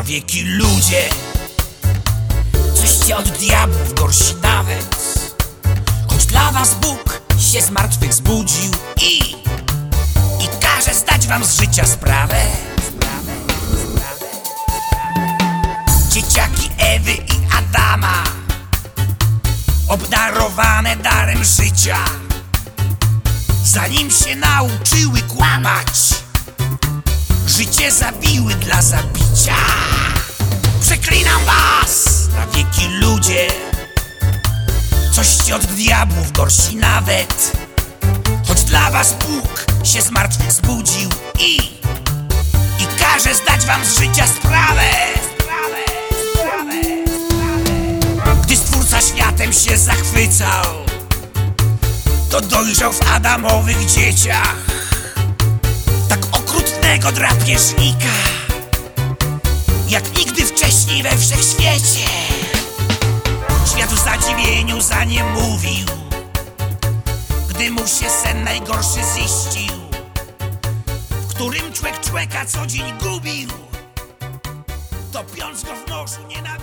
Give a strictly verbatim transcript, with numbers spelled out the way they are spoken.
wieki ludzie, coście od diabłów gorsi nawet. Choć dla was Bóg się z martwych zbudził i I każe zdać wam z życia sprawę. Dzieciaki Ewy i Adama, obdarowane darem życia, zanim się nauczyły kłamać, życie zabiły dla zabicia. Przeklinam was na wieki ludzie, coście od diabłów gorsi nawet. Choć dla was Bóg się z martwych zbudził i I każe zdać wam z życia sprawę. Sprawę, sprawę, sprawę. Gdy Stwórca światem się zachwycał, to dojrzał w Adamowych dzieciach tak okrutnego drapieżnika, jak nigdy wcześniej we wszechświecie. Świat w zadziwieniu za nie mówił, gdy mu się sen najgorszy ziścił, w którym człowiek człowieka co dzień gubił, topiąc go w morzu nienawiści.